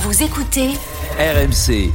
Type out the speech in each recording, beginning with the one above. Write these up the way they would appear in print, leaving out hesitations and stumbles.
Vous écoutez RMC.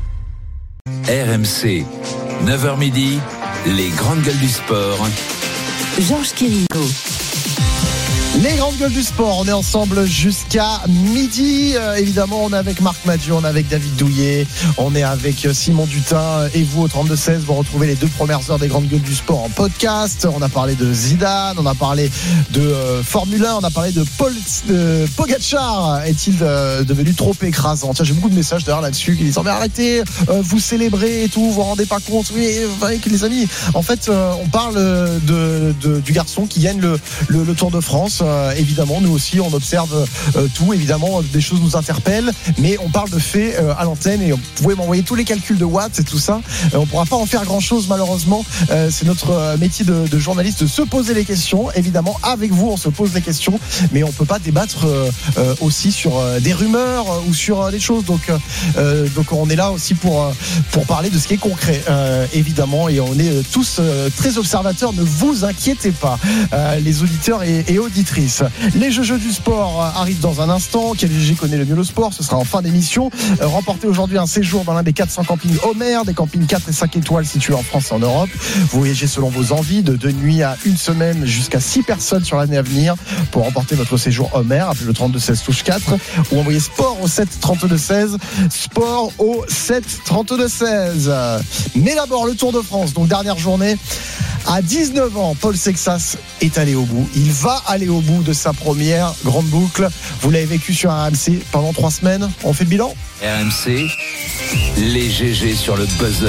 RMC. 9h midi, les grandes gueules du sport. Georges Kirikou. Les grandes gueules du sport, on est ensemble jusqu'à midi. Évidemment, on est avec Marc Madiot, on est avec David Douillet, on est avec Simon Dutin et vous au 32-16. Vous retrouvez les 2 premières heures des grandes gueules du sport en podcast. On a parlé de Zidane, on a parlé de Formule 1, on a parlé de Pogacar. Est-il devenu trop écrasant? Tiens, j'ai beaucoup de messages d'ailleurs là-dessus qui disent mais arrêtez, vous célébrez et tout, vous vous rendez pas compte. Oui, les amis, en fait, on parle du garçon qui gagne le Tour de France. Évidemment, nous aussi, on observe tout. Évidemment, des choses nous interpellent, mais on parle de faits à l'antenne et vous pouvez m'envoyer tous les calculs de watts et tout ça. On pourra pas en faire grand-chose, malheureusement. C'est notre métier de journaliste de se poser les questions. Évidemment, avec vous, on se pose les questions, mais on peut pas débattre aussi sur des rumeurs ou sur des choses. Donc, on est là aussi pour parler de ce qui est concret, évidemment, et on est tous très observateurs. Ne vous inquiétez pas, les auditeurs et auditrices. Les jeux du sport arrivent dans un instant. Quel GG connaît le mieux le sport? Ce sera en fin d'émission. Remportez aujourd'hui un séjour dans l'un des 400 campings Homer, des campings 4 et 5 étoiles situés en France et en Europe. Vous voyagez selon vos envies, de 2 nuits à 1 semaine jusqu'à 6 personnes sur l'année à venir. Pour remporter votre séjour Homer, appelez le 32-16 touche 4 ou envoyez sport au 7 32-16. Sport au 7 32-16. Mais d'abord le Tour de France, donc dernière journée. À 19 ans, Paul Sexas est allé au bout. Il va aller au bout de sa première grande boucle. Vous l'avez vécu sur RMC pendant 3 semaines. On fait le bilan. RMC, les GG sur le buzzer.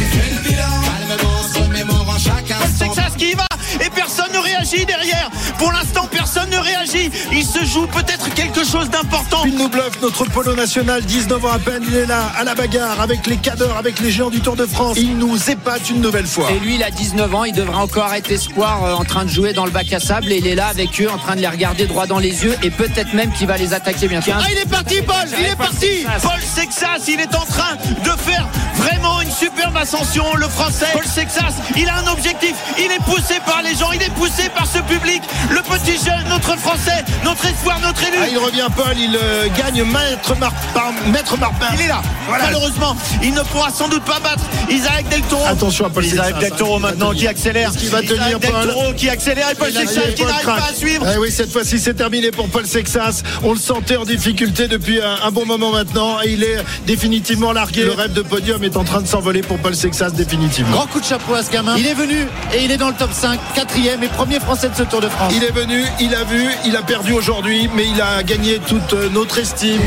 Paul Sexas qui y va et personne ne réagit derrière. Pour l'instant, personne ne réagit. Il se joue peut-être quelque chose d'important. Il nous bluffe, notre polo national, 19 ans à peine, il est là, à la bagarre, avec les cadors, avec les géants du Tour de France. Il nous épate une nouvelle fois. Et lui, il a 19 ans, il devrait encore être espoir en train de jouer dans le bac à sable. Et il est là avec eux, en train de les regarder droit dans les yeux. Et peut-être même qu'il va les attaquer bientôt. Ah, il est parti, Paul. Il est parti. Paul Sexas, il est en train de faire vraiment une superbe ascension. Le Français, Paul Sexas, il a un objectif. Il est poussé par les gens, il est poussé par ce public. Le petit jeune, notre Français, notre espoir, notre élu. Ah, il revient, Paul, il gagne Maître Marpin. Il est là. Voilà. Malheureusement, il ne pourra sans doute pas battre Isaac Del Toro. Attention à Paul Sexas. Isaac Del Toro maintenant qui accélère. Est-ce qu'il va tenir, Paul? Del Toro qui accélère et Paul Sexas qui n'arrive pas à suivre. Eh oui, cette fois-ci, c'est terminé pour Paul Sexas. On le sentait en difficulté depuis un bon moment maintenant et il est définitivement largué. Le rêve de podium est en train de s'envoler pour Paul Sexas définitivement. Grand coup de chapeau à ce gamin. Il est venu et il est dans le top 5, 4e et premier français de ce Tour de France. Il est venu, il a vu, il a perdu aujourd'hui, mais il a gagné toute notre estime.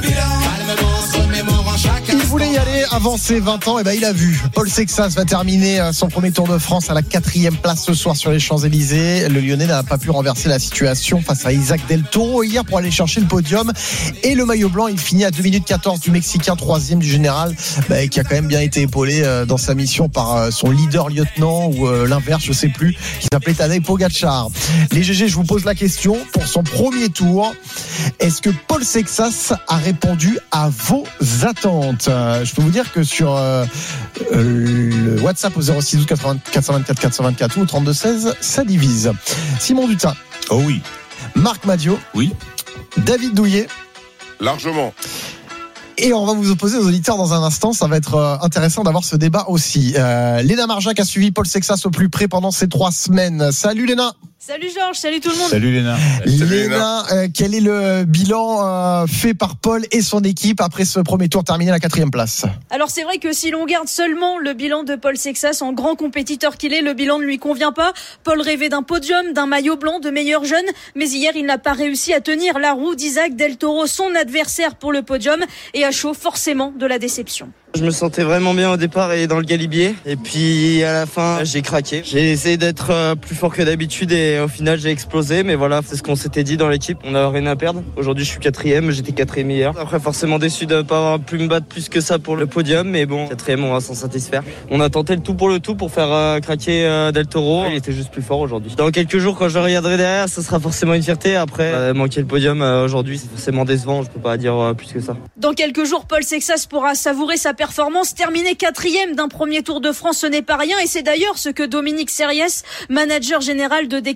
Il voulait y aller avant ses 20 ans, et il a vu. Paul Sexas va terminer son premier Tour de France à la 4e place ce soir sur les Champs-Élysées. Le Lyonnais n'a pas pu renverser la situation face à Isaac Del Toro hier pour aller chercher le podium et le maillot blanc. Il finit à 2 minutes 14 du Mexicain, 3e du général, qui a quand même bien été épaulé dans sa mission par son leader lieutenant ou l'inverse, je sais plus, qui s'appelait Tadej Pogacar. Les GG, je vous pose la question pour son premier tour. Est-ce que Paul Sexas a répondu à vos attentes? Je peux vous dire que sur le WhatsApp au 06 12 424 424 ou au 32 16, ça divise. Simon Dutin. Oh oui. Marc Madiot. Oui. David Douillet. Largement. Et on va vous opposer aux auditeurs dans un instant. Ça va être intéressant d'avoir ce débat aussi. Léna Marjac a suivi Paul Sexas au plus près pendant ces 3 semaines. Salut Léna. Salut Georges, salut tout le monde. Salut Léna. Léna, quel est le bilan fait par Paul et son équipe après ce premier tour terminé à la 4e place? Alors c'est vrai que si l'on garde seulement le bilan de Paul Sexas, en grand compétiteur qu'il est, le bilan ne lui convient pas. Paul rêvait d'un podium, d'un maillot blanc, de meilleur jeune, mais hier il n'a pas réussi à tenir la roue d'Isaac Del Toro, son adversaire pour le podium, et à chaud forcément de la déception. Je me sentais vraiment bien au départ et dans le galibier. Et puis à la fin, j'ai craqué. J'ai essayé d'être plus fort que d'habitude et au final, j'ai explosé. Mais voilà, c'est ce qu'on s'était dit dans l'équipe. On n'a rien à perdre. Aujourd'hui, je suis 4e. J'étais 4e hier. Après, forcément déçu de ne pas avoir pu me battre plus que ça pour le podium. Mais bon, 4e, on va s'en satisfaire. On a tenté le tout pour faire craquer Del Toro. Il était juste plus fort aujourd'hui. Dans quelques jours, quand je le regarderai derrière, ça sera forcément une fierté. Après, manquer le podium aujourd'hui, c'est forcément décevant. Je peux pas dire plus que ça. Dans quelques jours, Paul Sexas pourra savourer sa performance. Terminer 4e d'un premier Tour de France, ce n'est pas rien. Et c'est d'ailleurs ce que Dominique Serriès, manager général de Decathlon,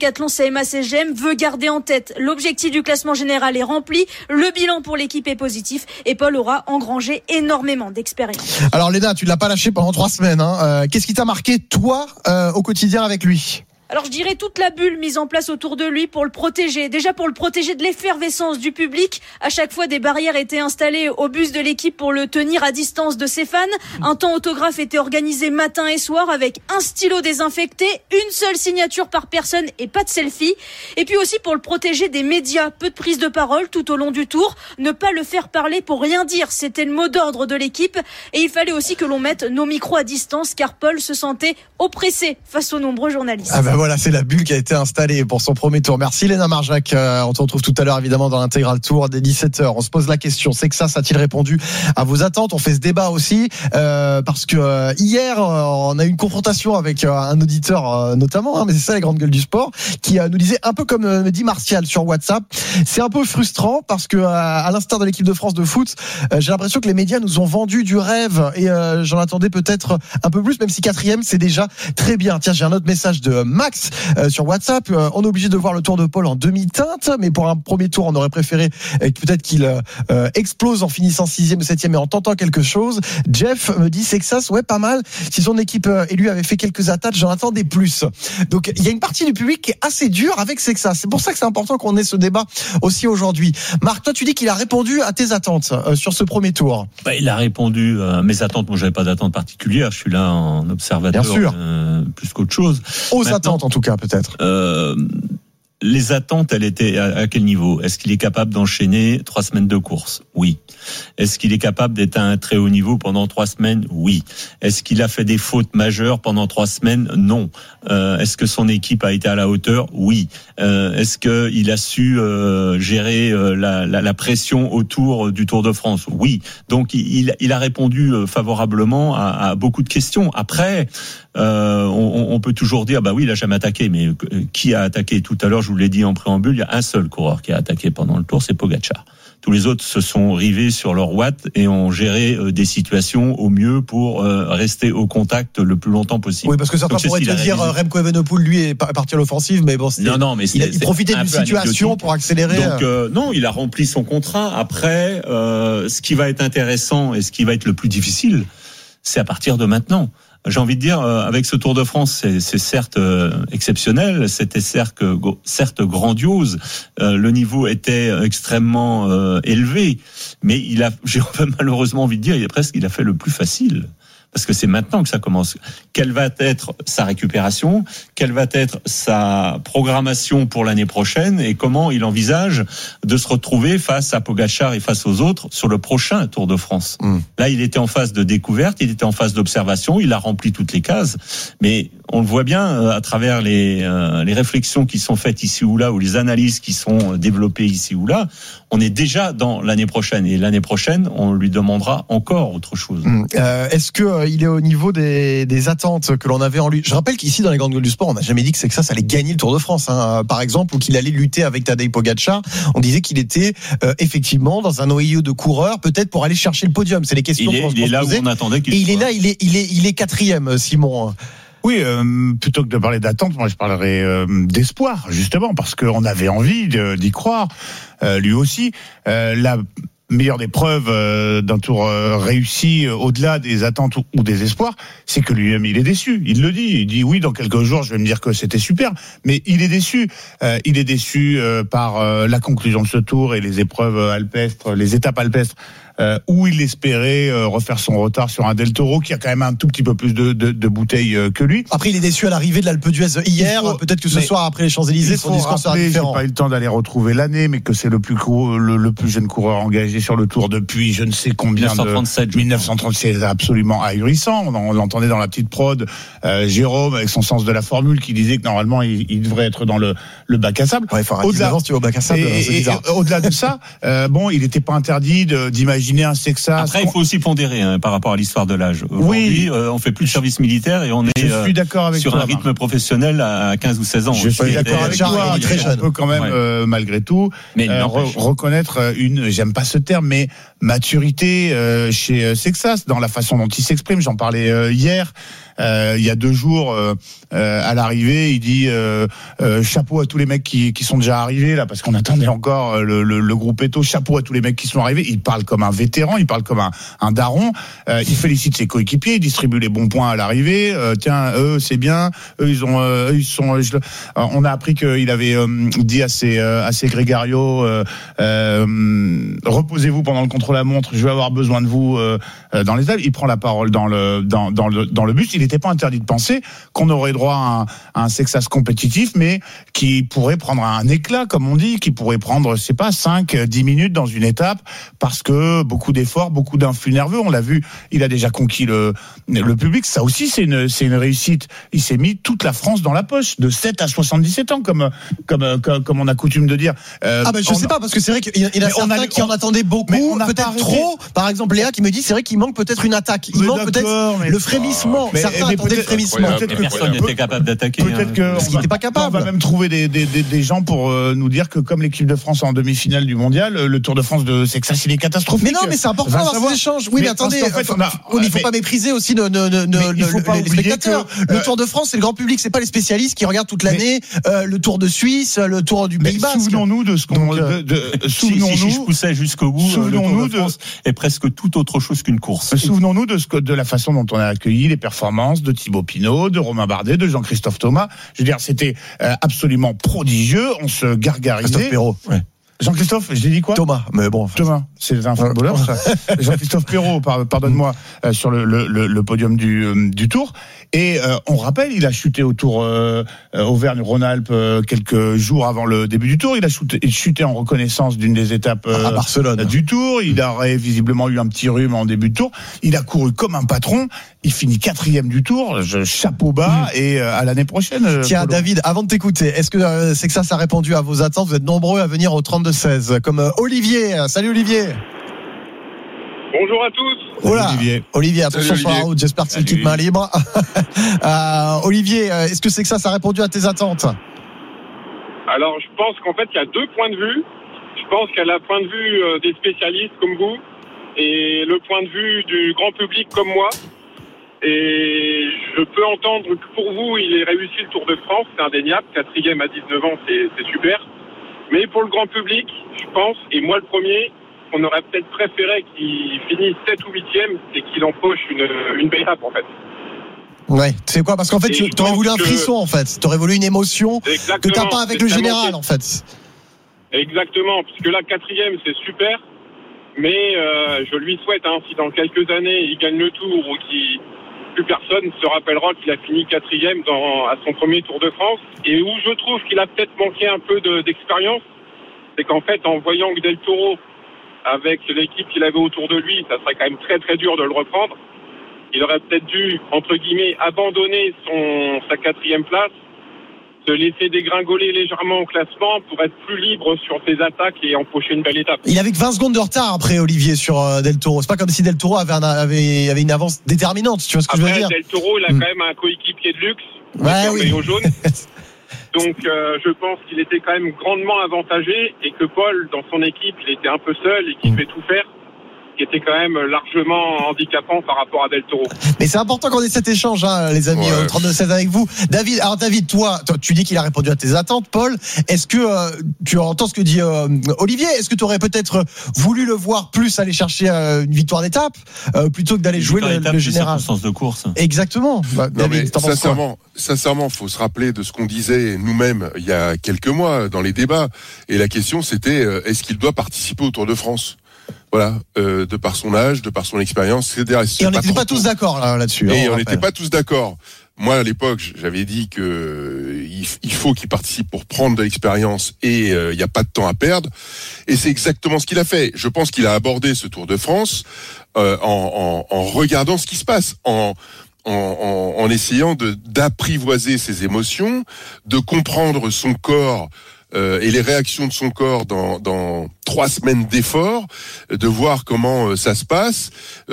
Décathlon CMA CGM veut garder en tête. L'objectif du classement général est rempli, le bilan pour l'équipe est positif et Paul aura engrangé énormément d'expérience. Alors Léna, tu ne l'as pas lâché pendant 3 semaines. Qu'est-ce qui t'a marqué, toi, au quotidien avec lui ? Alors je dirais toute la bulle mise en place autour de lui pour le protéger. Déjà pour le protéger de l'effervescence du public. À chaque fois, des barrières étaient installées au bus de l'équipe pour le tenir à distance de ses fans. Un temps autographe était organisé matin et soir avec un stylo désinfecté, une seule signature par personne et pas de selfie. Et puis aussi pour le protéger des médias. Peu de prise de parole tout au long du tour. Ne pas le faire parler pour rien dire. C'était le mot d'ordre de l'équipe. Et il fallait aussi que l'on mette nos micros à distance car Paul se sentait oppressé face aux nombreux journalistes. Voilà, c'est la bulle qui a été installée pour son premier tour. Merci Léna Marjac. On te retrouve tout à l'heure évidemment dans l'intégral tour dès 17h. On se pose la question, c'est que ça a-t-il répondu à vos attentes ? On fait ce débat aussi parce que hier on a eu une confrontation avec un auditeur notamment, mais c'est ça les grandes gueules du sport, qui nous disait un peu comme me dit Martial sur WhatsApp. C'est un peu frustrant parce que à l'instar de l'équipe de France de foot, j'ai l'impression que les médias nous ont vendu du rêve et j'en attendais peut-être un peu plus, même si 4e c'est déjà très bien. Tiens, j'ai un autre message de Max sur WhatsApp. On est obligé de voir le tour de Paul en demi-teinte, mais pour un premier tour on aurait préféré peut-être qu'il explose en finissant 6e ou 7e et en tentant quelque chose. Jeff me dit Sexas, ouais, pas mal. Si son équipe et lui avait fait quelques attaques, j'en attendais plus. Donc il y a une partie du public qui est assez dure avec Sexas. C'est pour ça que c'est important qu'on ait ce débat aussi aujourd'hui. Marc, toi tu dis qu'il a répondu à tes attentes sur ce premier tour. Il a répondu à mes attentes. Moi j'avais pas d'attente particulière, je suis là en observateur. Bien sûr. Plus qu'autre chose. Aux attentes en tout cas peut-être. Les attentes, elles étaient à quel niveau ? Est-ce qu'il est capable d'enchaîner 3 semaines de course ? Oui. Est-ce qu'il est capable d'être à un très haut niveau pendant 3 semaines ? Oui. Est-ce qu'il a fait des fautes majeures pendant 3 semaines ? Non. Est-ce que son équipe a été à la hauteur ? Oui. Est-ce qu'il a su gérer la pression autour du Tour de France ? Oui. Donc il a répondu favorablement à beaucoup de questions. Après, on peut toujours dire bah oui, il a jamais attaqué, mais qui a attaqué ? Tout à l'heure, je vous l'ai dit en préambule, il y a un seul coureur qui a attaqué pendant le Tour, c'est Pogačar. Tous les autres se sont rivés sur leur watts et ont géré des situations au mieux pour rester au contact le plus longtemps possible. Oui, parce que certains pourraient te dire Remco Evenepoel, lui, est parti à l'offensive, mais bon, il profitait d'une situation pour accélérer. Donc non, il a rempli son contrat. Après, ce qui va être intéressant et ce qui va être le plus difficile, c'est à partir de maintenant. J'ai envie de dire, avec ce Tour de France, c'est certes exceptionnel, c'était certes grandiose, le niveau était extrêmement élevé, mais j'ai malheureusement envie de dire, il a fait le plus facile. Parce que c'est maintenant que ça commence. Quelle va être sa récupération ? Quelle va être sa programmation pour l'année prochaine ? Et comment il envisage de se retrouver face à Pogačar et face aux autres sur le prochain Tour de France ? Là, il était en phase de découverte, il était en phase d'observation, il a rempli toutes les cases. Mais on le voit bien à travers les réflexions qui sont faites ici ou là, ou les analyses qui sont développées ici ou là. On est déjà dans l'année prochaine. Et l'année prochaine, on lui demandera encore autre chose. Est-ce que il est au niveau des attentes que l'on avait en lui ? Je rappelle qu'ici, dans les grandes gueules du sport, on n'a jamais dit que ça allait gagner le Tour de France, par exemple, ou qu'il allait lutter avec Tadej Pogačar. On disait qu'il était effectivement dans un noyau de coureurs, peut-être pour aller chercher le podium. C'est les questions qu'on se posait. Il est là où on attendait qu'il soit. Et il est là, il est 4e, Simon. Oui, plutôt que de parler d'attente, moi je parlerai d'espoir, justement, parce qu'on avait envie d'y croire, lui aussi. La meilleure des preuves d'un tour réussi au-delà des attentes ou des espoirs, c'est que lui-même il est déçu. Il le dit. Il dit oui, dans quelques jours je vais me dire que c'était super, mais il est déçu. Il est déçu par la conclusion de ce tour et les épreuves alpestres, les étapes alpestres. Où il espérait refaire son retard sur un Del Toro qui a quand même un tout petit peu plus de bouteilles que lui. Après, il est déçu à l'arrivée de l'Alpe d'Huez hier. Peut-être que ce soir, après les Champs-Élysées, son discours sera différent. J'ai pas eu le temps d'aller retrouver l'année, mais que c'est le plus jeune coureur engagé sur le Tour depuis je ne sais combien 1937, c'est absolument ahurissant. On l'entendait dans la petite prod, Jérôme avec son sens de la formule qui disait que normalement il devrait être dans le bac à sable. Ouais, il faut arrêter d'avance, tu vas au bac à sable, c'est bizarre. Au-delà de ça, il n'était pas interdit d'imaginer un Sexas. Après, il faut aussi pondérer par rapport à l'histoire de l'âge. Aujourd'hui, on fait plus de service militaire et on est sur un rythme professionnel à 15 ou 16 ans. Je suis d'accord avec toi. On peut quand même, malgré tout, reconnaître j'aime pas ce terme, mais maturité chez Sexas dans la façon dont il s'exprime. J'en parlais hier. Il y a 2 jours, à l'arrivée, il dit chapeau à tous les mecs qui sont déjà arrivés là, parce qu'on attendait encore le groupe Eto. Chapeau à tous les mecs qui sont arrivés. Il parle comme un vétéran, il parle comme un daron. Il félicite ses coéquipiers, il distribue les bons points à l'arrivée. Tiens, eux c'est bien, eux ils sont. On a appris qu'il avait dit à ses grégarios reposez-vous pendant le contre-la-montre. Je vais avoir besoin de vous dans les ailes. Il prend la parole dans le bus. Il n'était pas interdit de penser qu'on aurait droit à un Sexas compétitif, mais qui pourrait prendre un éclat, comme on dit, qui pourrait prendre, je sais pas, 5-10 minutes dans une étape, parce que beaucoup d'efforts, beaucoup d'influx nerveux. On l'a vu, il a déjà conquis le public. Ça aussi, c'est une réussite. Il s'est mis toute la France dans la poche, de 7 à 77 ans, comme on a coutume de dire. Je sais pas, parce que c'est vrai qu'il y en a certains qui en attendaient beaucoup, peut-être trop. Par exemple, Léa qui me dit, c'est vrai qu'il manque peut-être une attaque. Il manque peut-être le frémissement. Certains attendaient le frémissement. Personne n'était capable d'attaquer. Peut-être qu'il n'était pas capable. On va même trouver des gens pour nous dire que comme l'équipe de France en demi-finale du mondial, le Tour de France de Sexas, il est catastrophique. Mais non, mais c'est important d'avoir ces échanges. Oui, mais attendez, il faut pas mépriser aussi les spectateurs. Le Tour de France, c'est le grand public, c'est pas les spécialistes qui regardent toute l'année le Tour de Suisse, le Tour du Pays Basque. Souvenons-nous de ce qu'on. Si je poussais jusqu'au bout, le Tour de France est presque tout autre chose qu'une course. Souvenons-nous de la façon dont on a accueilli les performances de Thibaut Pinot, de Romain Bardet, de Jean-Christophe Thomas. Je veux dire, c'était absolument prodigieux. On se gargarisait. Christophe Perrault. Ouais. Jean-Christophe, j'ai dit quoi ? Thomas, mais bon. Thomas, c'est un footballeur, ça. Jean-Christophe Perrault, pardonne-moi, sur le podium du Tour. Et on rappelle, il a chuté au Tour Auvergne-Rhône-Alpes quelques jours avant le début du Tour. Il a chuté en reconnaissance d'une des étapes à Barcelone du Tour. Il aurait visiblement eu un petit rhume en début de Tour. Il a couru comme un patron. Il finit 4e du Tour. Chapeau bas et à l'année prochaine. Tiens, Polo. David, avant de t'écouter, est-ce que c'est que ça a répondu à vos attentes ? Vous êtes nombreux à venir au 32-16, comme Olivier. Salut Olivier. Bonjour à tous. Voilà. Olivier, attention sur la route, j'espère que c'est le kit main libre. Olivier, est-ce que c'est que ça a répondu à tes attentes ? Alors, je pense qu'en fait, il y a deux points de vue. Je pense qu'il y a le point de vue des spécialistes comme vous et le point de vue du grand public comme moi. Et je peux entendre que pour vous, il ait réussi le Tour de France, c'est indéniable. 4e à 19 ans, c'est super. Mais pour le grand public, je pense, et moi le premier, on aurait peut-être préféré qu'il finisse 7 ou 8e et qu'il empoche une belle étape en fait. Ouais, tu sais quoi ? Parce qu'en fait, tu aurais voulu un frisson en fait. Tu aurais voulu une émotion que t'as pas avec le général en fait. Exactement, puisque là, 4e, c'est super. Mais je lui souhaite, si dans quelques années, il gagne le Tour ou plus personne se rappellera qu'il a fini 4e à son premier Tour de France. Et où je trouve qu'il a peut-être manqué un peu d'expérience, c'est qu'en fait, en voyant que Del Toro, avec l'équipe qu'il avait autour de lui, ça serait quand même très très dur de le reprendre. Il aurait peut-être dû, entre guillemets, abandonner sa 4e place, se laisser dégringoler légèrement au classement pour être plus libre sur ses attaques et empocher une belle étape. Il avait que 20 secondes de retard après Olivier sur Del Toro. C'est pas comme si Del Toro avait une avance déterminante, tu vois ce que je veux dire. Del Toro, il a quand même un coéquipier de luxe, maillot jaune. Donc je pense qu'il était quand même grandement avantagé et que Paul, dans son équipe, il était un peu seul et qu'il devait tout faire, qui était quand même largement handicapant par rapport à Del Toro. Mais c'est important qu'on ait cet échange, les amis, au 32-16 avec vous. David, toi, tu dis qu'il a répondu à tes attentes. Paul, est-ce que tu entends ce que dit Olivier ? Est-ce que tu aurais peut-être voulu le voir plus aller chercher une victoire d'étape plutôt que d'aller jouer le général ? Sens de course. Exactement. David, sincèrement, faut se rappeler de ce qu'on disait nous-mêmes il y a quelques mois dans les débats. Et la question, c'était est-ce qu'il doit participer au Tour de France ? Voilà, de par son âge, de par son expérience, etc. Et on n'était pas tous d'accord là-dessus. Et on n'était pas tous d'accord. Moi, à l'époque, j'avais dit que il faut qu'il participe pour prendre de l'expérience et il n'y a pas de temps à perdre. Et c'est exactement ce qu'il a fait. Je pense qu'il a abordé ce Tour de France en regardant ce qui se passe, en essayant d'apprivoiser ses émotions, de comprendre son corps. Et les réactions de son corps dans 3 semaines d'efforts, de voir comment ça se passe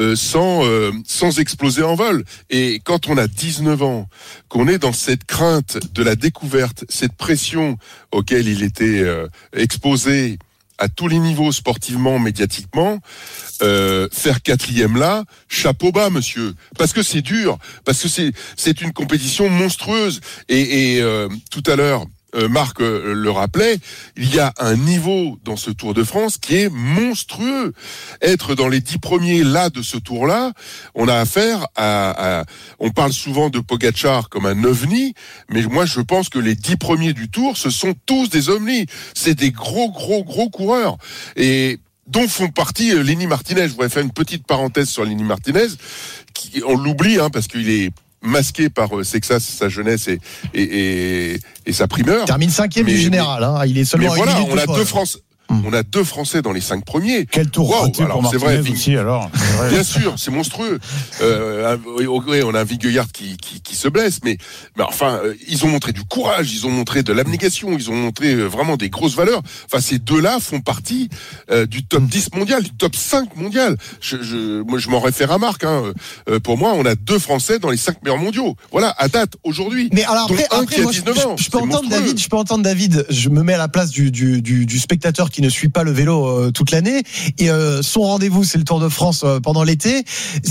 sans exploser en vol. Et quand on a 19 ans, qu'on est dans cette crainte de la découverte, cette pression auquel il était exposé à tous les niveaux, sportivement, médiatiquement, faire 4e là, chapeau bas, monsieur, parce que c'est dur, parce que c'est une compétition monstrueuse. Et tout à l'heure, Marc le rappelait, il y a un niveau dans ce Tour de France qui est monstrueux. Être dans les 10 premiers là de ce tour-là, on a affaire on parle souvent de Pogačar comme un ovni, mais moi je pense que les 10 premiers du Tour, ce sont tous des ovnis. C'est des gros coureurs. Et dont font partie Lenny Martinez. Je voudrais faire une petite parenthèse sur Lenny Martinez, on l'oublie parce qu'il est masqué par Sexas, sa jeunesse et sa primeur. Il termine 5e du général. Il est seulement. Mais voilà, on a 2 Français. On a 2 Français dans les 5 premiers. Quel tour raté pour Martinez aussi, alors. Bien sûr, c'est monstrueux. On a un Vingegaard qui se blesse, mais enfin, ils ont montré du courage, ils ont montré de l'abnégation, ils ont montré vraiment des grosses valeurs. Enfin, ces 2-là font partie du top 10 mondial, du top 5 mondial. Moi, je m'en réfère à Marc. Pour moi, on a 2 Français dans les 5 meilleurs mondiaux. Voilà, à date, aujourd'hui. Mais alors donc après, qui a 19 ans. Je peux entendre David. Je me mets à la place du spectateur qui ne suit pas le vélo toute l'année, et son rendez-vous c'est le Tour de France pendant l'été.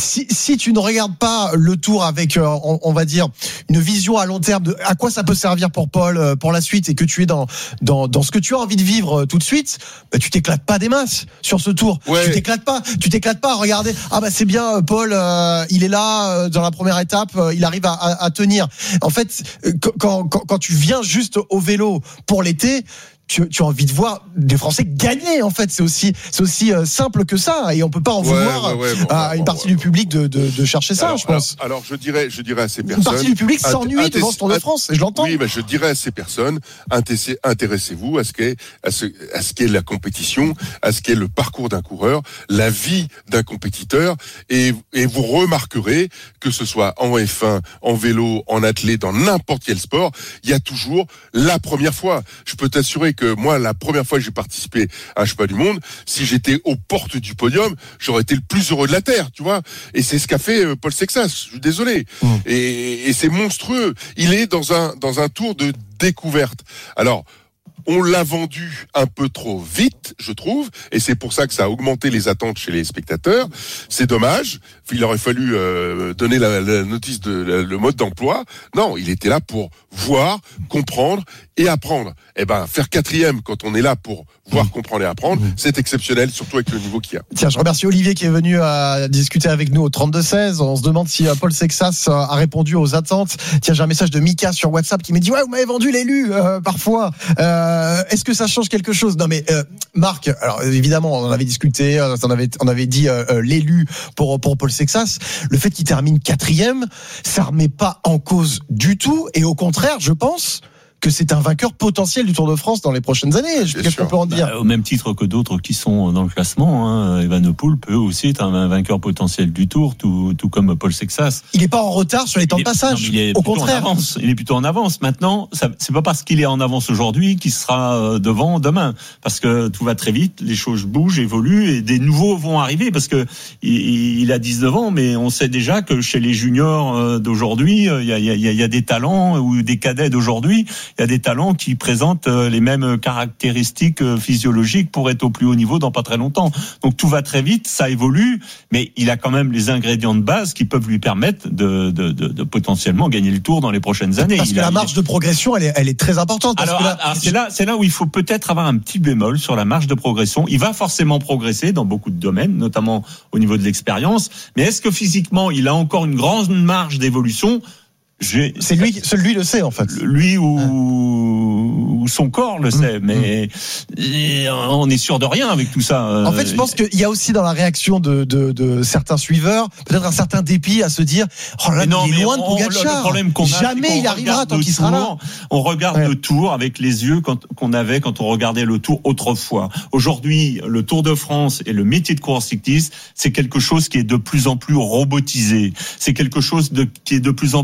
Si tu ne regardes pas le Tour avec on va dire une vision à long terme de à quoi ça peut servir pour Paul pour la suite, et que tu es dans ce que tu as envie de vivre tout de suite, tu t'éclates pas des masses sur ce Tour. Tu t'éclates pas à regarder c'est bien Paul, il est là dans la première étape, il arrive à tenir. En fait, quand tu viens juste au vélo pour l'été, tu as envie de voir des Français gagner. En fait, c'est aussi simple que ça, et on peut pas en vouloir à une partie du public de chercher ça, je pense. Alors je dirais à ces personnes, une partie du public s'ennuie devant ce Tour de France, et je l'entends. Oui, mais je dirais à ces personnes, intéressez-vous à ce qu'est la compétition, à ce qu'est le parcours d'un coureur, la vie d'un compétiteur, et vous remarquerez que ce soit en F1, en vélo, en athlète, dans n'importe quel sport, il y a toujours la première fois. Je peux t'assurer que moi, la première fois que j'ai participé à un championnat du monde, si j'étais aux portes du podium, j'aurais été le plus heureux de la terre, tu vois. Et c'est ce qu'a fait Paul Sexas. Je suis désolé. Et c'est monstrueux. Il est dans un tour de découverte. Alors, on l'a vendu un peu trop vite, je trouve, et c'est pour ça que ça a augmenté les attentes chez les spectateurs. C'est dommage. Il aurait fallu donner la notice le mode d'emploi. Non, il était là pour voir, comprendre et apprendre. Faire 4e quand on est là pour voir, comprendre et apprendre, c'est exceptionnel, surtout avec le niveau qu'il y a. Tiens, je remercie Olivier qui est venu discuter avec nous au 32-16. On se demande si Paul Sexas a répondu aux attentes. Tiens, j'ai un message de Mika sur WhatsApp qui me dit vous m'avez vendu l'élu parfois. Est-ce que ça change quelque chose? Non mais Marc, alors évidemment on en avait discuté, on avait dit l'élu pour Paul Sexas. Le fait qu'il termine 4e, ça remet pas en cause du tout, et au contraire, je pense que c'est un vainqueur potentiel du Tour de France dans les prochaines années. Qu'est-ce qu'on peut en dire? Au même titre que d'autres qui sont dans le classement, Evenepoel peut aussi être un vainqueur potentiel du Tour, tout comme Paul Sexas. Il n'est pas en retard sur les temps de passage. Au contraire, il est plutôt en avance. Maintenant, c'est pas parce qu'il est en avance aujourd'hui qu'il sera devant demain, parce que tout va très vite, les choses bougent, évoluent, et des nouveaux vont arriver, parce que il a 19 ans, mais on sait déjà que chez les juniors d'aujourd'hui, il y a des talents, ou des cadets d'aujourd'hui, il y a des talents qui présentent les mêmes caractéristiques physiologiques pour être au plus haut niveau dans pas très longtemps. Donc tout va très vite, ça évolue, mais il a quand même les ingrédients de base qui peuvent lui permettre de potentiellement gagner le Tour dans les prochaines années. Parce que la marge de progression, elle est très importante. C'est là où il faut peut-être avoir un petit bémol sur la marge de progression. Il va forcément progresser dans beaucoup de domaines, notamment au niveau de l'expérience. Mais est-ce que physiquement, il a encore une grande marge d'évolution? C'est lui le sait en fait. Lui ou son corps le sait, mais on est sûr de rien avec tout ça. En fait, je pense qu'il y a aussi dans la réaction de certains suiveurs peut-être un certain dépit à se dire il est loin de Pogačar. Le problème jamais il arrivera tant qu'il sera là. On regarde le Tour avec les yeux qu'on avait quand on regardait le Tour autrefois. Aujourd'hui, le Tour de France et le métier de coureur cycliste, c'est quelque chose qui est de plus en plus robotisé. C'est quelque chose qui est de plus en plus assez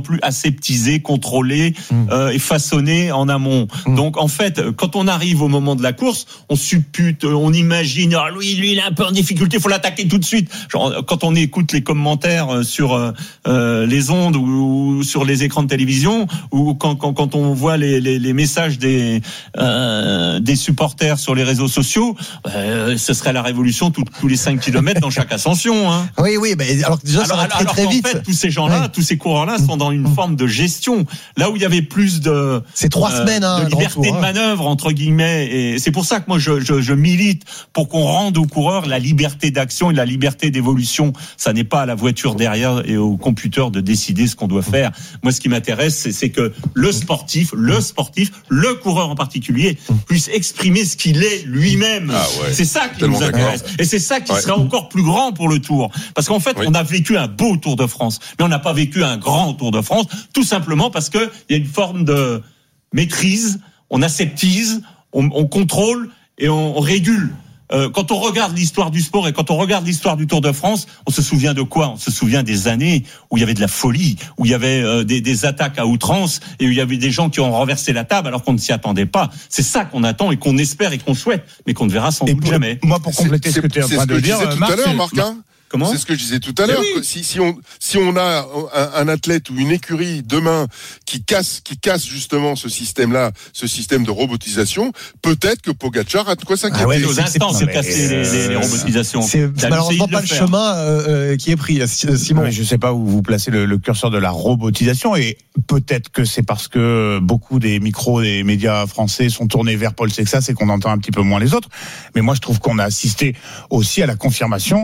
aseptisé, contrôlé et façonné en amont. Donc en fait, quand on arrive au moment de la course, on suppute, on imagine, lui il est un peu en difficulté, il faut l'attaquer tout de suite. Genre, quand on écoute les commentaires sur les ondes ou sur les écrans de télévision, ou quand on voit les messages des supporters sur les réseaux sociaux, ce serait la révolution tous les 5 km dans chaque ascension. Hein. Oui, mais alors déjà ça va très vite. En fait, tous ces gens-là, tous ces coureurs-là sont dans une forme de gestion. Là où il y avait plus de c'est 3 semaines de liberté de manœuvre entre guillemets, et c'est pour ça que moi je milite pour qu'on rende aux coureurs la liberté d'action et la liberté d'évolution. Ça n'est pas à la voiture derrière et au computer de décider ce qu'on doit faire. Moi, ce qui m'intéresse, c'est que le sportif, le coureur en particulier, puisse exprimer ce qu'il est lui-même. C'est ça qui nous intéresse. Et c'est ça qui sera encore plus grand pour le Tour. Parce qu'en fait, on a vécu un beau Tour de France, mais on n'a pas vécu un grand Tour de France, tout simplement parce que il y a une forme de maîtrise, on aseptise, on contrôle et on régule. Quand on regarde l'histoire du sport et quand on regarde l'histoire du Tour de France, on se souvient de quoi ? On se souvient des années où il y avait de la folie, où il y avait des attaques à outrance et où il y avait des gens qui ont renversé la table alors qu'on ne s'y attendait pas. C'est ça qu'on attend et qu'on espère et qu'on souhaite, mais qu'on ne verra sans doute jamais. Moi, pour compléter ce que tu es en train de dire, Marc, tout à l'heure, Marc, Comment ? C'est ce que je disais tout à l'heure. Si on a un athlète ou une écurie demain qui casse justement ce système-là, ce système de robotisation, peut-être que Pogacar a de quoi s'inquiéter. Aux instants, c'est casser les robotisations. C'est malheureusement pas le chemin qui est pris, Simon. Mais je sais pas où vous placez le curseur de la robotisation, et peut-être que c'est parce que beaucoup des micros des médias français sont tournés vers Paul Sexas et qu'on entend un petit peu moins les autres. Mais moi, je trouve qu'on a assisté aussi à la confirmation.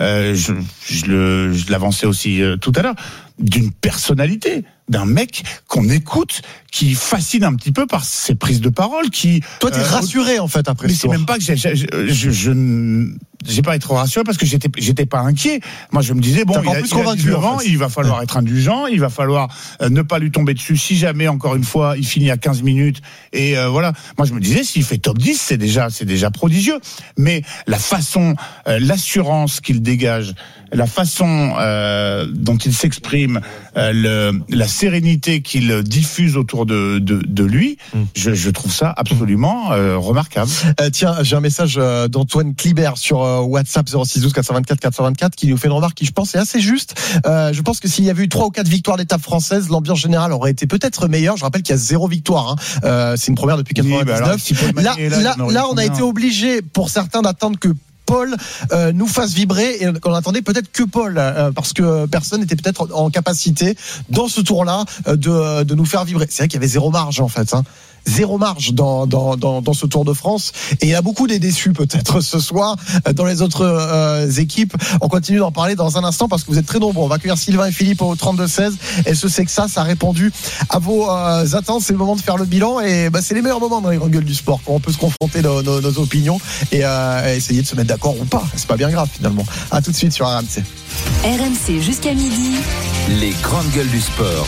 Je l'avançais aussi tout à l'heure, d'une personnalité, d'un mec qu'on écoute, qui fascine un petit peu par ses prises de parole, qui... Toi, t'es rassuré, en fait, après. Mais c'est même pas que j'ai pas à être rassuré parce que j'étais pas inquiet. Moi, je me disais, bon, il va falloir être indulgent, il va falloir ne pas lui tomber dessus si jamais, encore une fois, il finit à 15 minutes. Et voilà. Moi, je me disais, s'il fait top 10, c'est déjà prodigieux. Mais la façon, l'assurance qu'il dégage, la façon dont il s'exprime, la sérénité qu'il diffuse autour de lui, je trouve ça absolument remarquable. Tiens, j'ai un message d'Antoine Clibert sur WhatsApp 0612 424 424 qui nous fait une remarque qui, je pense, est assez juste. Je pense que s'il y avait eu 3 ou 4 victoires d'étape française, l'ambiance générale aurait été peut-être meilleure. Je rappelle qu'il y a 0 victoire. C'est une première depuis 99. Là, on a été obligé, pour certains, d'attendre que Paul nous fasse vibrer, et qu'on attendait peut-être que Paul, parce que personne n'était peut-être en capacité dans ce tour-là de nous faire vibrer. C'est vrai qu'il y avait 0 marge en fait. 0 marge dans ce Tour de France, et il y a beaucoup des déçus peut-être ce soir dans les autres équipes. On continue d'en parler dans un instant parce que vous êtes très nombreux. On va accueillir Sylvain et Philippe au 32-16. Et ce c'est que ça a répondu à vos attentes. C'est le moment de faire le bilan, et c'est les meilleurs moments dans les grandes gueules du sport quand on peut se confronter nos opinions et essayer de se mettre d'accord ou pas. C'est pas bien grave finalement. À tout de suite sur RMC. RMC jusqu'à midi. Les grandes gueules du sport.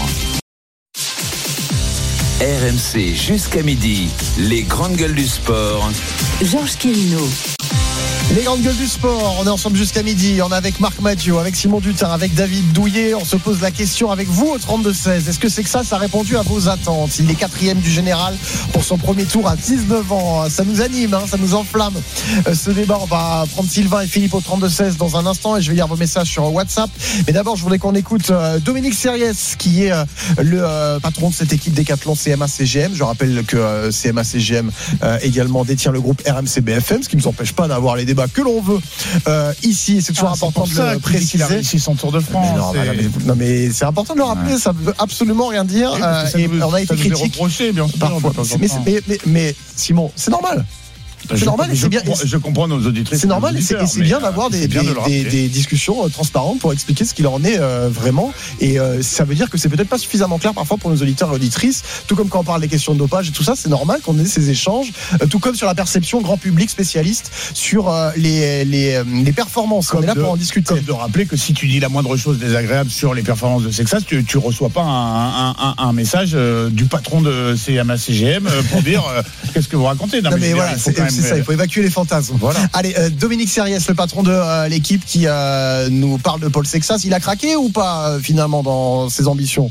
RMC jusqu'à midi, les grandes gueules du sport. Georges Quirino. Les grandes gueules du sport, on est ensemble jusqu'à midi. On est avec Marc Mathieu, avec Simon Dutin, avec David Douillet. On se pose la question avec vous au 32-16. Est-ce que c'est que ça a répondu à vos attentes? Il est 4e du général pour son premier tour à 19 ans. Ça nous anime, ça nous enflamme ce débat. On va prendre Sylvain et Philippe au 32-16 dans un instant et je vais lire vos messages sur WhatsApp. Mais d'abord, je voulais qu'on écoute Dominique Sériès, qui est le patron de cette équipe Décathlon CMA-CGM. Je rappelle que CMA-CGM également détient le groupe RMC BFM, ce qui ne nous empêche pas d'avoir les débats que l'on veut ici. C'est toujours important de le préciser. Il a réussi son Tour de France. Non, mais c'est important de le rappeler. Ça veut absolument rien dire. On a été critiqué parfois. Mais Simon, c'est normal. C'est normal, et c'est bien. Je comprends nos auditrices. C'est normal, et c'est bien d'avoir des discussions transparentes pour expliquer ce qu'il en est vraiment. Et ça veut dire que c'est peut-être pas suffisamment clair parfois pour nos auditeurs et auditrices. Tout comme quand on parle des questions de dopage et tout ça, c'est normal qu'on ait ces échanges. Tout comme sur la perception grand public spécialiste sur les performances. On est là pour en discuter. Comme de rappeler que si tu dis la moindre chose désagréable sur les performances de Sexas, tu reçois pas un message du patron de CMA-CGM pour dire qu'est-ce que vous racontez. Non, mais voilà, c'est ça, il faut évacuer les fantasmes. Voilà. Allez, Dominique Sériès, le patron de l'équipe qui nous parle de Paul Sexas, il a craqué ou pas finalement dans ses ambitions?